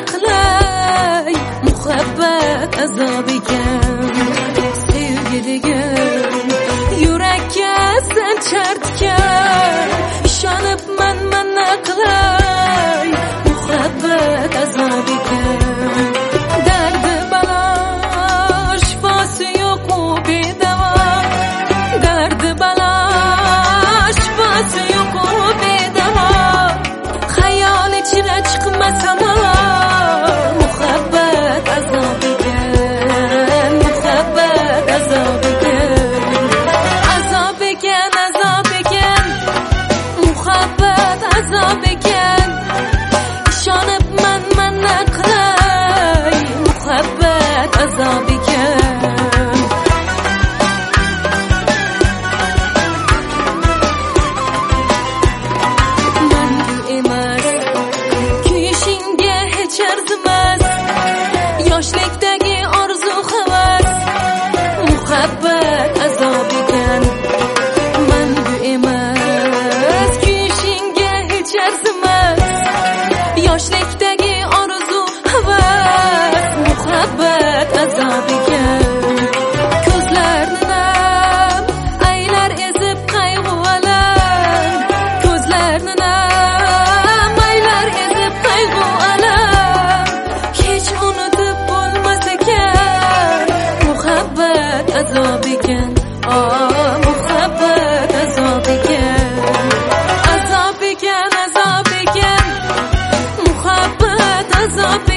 qilay muhabbat azob ekan sevgi degan yurakka sen chartgan ishonib mana qilay muhabbat azob ekan dardi balo shifosi yo'q u bedavo dardi balo shifosi yo'q u bedavo xayol ichra chiqmasam muhabbat azob ekan muhabbat azob ekan azob ekan azob ekan muhabbat azob ekan ishonib mana qilay muhabbat azob ekan mangu emas kuyishingga hech arzimas yoshlikdagi orzu havas muhabbat azob ekan mangu emas kuyishingga hech arzimas yoshlikdagi orzu havas muhabbat azob ekan ko'zlarni nam aylar ezib qayg'u alam ko'zlarni nam aylar ezib qayg'u alam hech unutib bo'lmas ekan muhabbat azob ekan muhabbat azob ekan azob ekan azob ekan muhabbat azob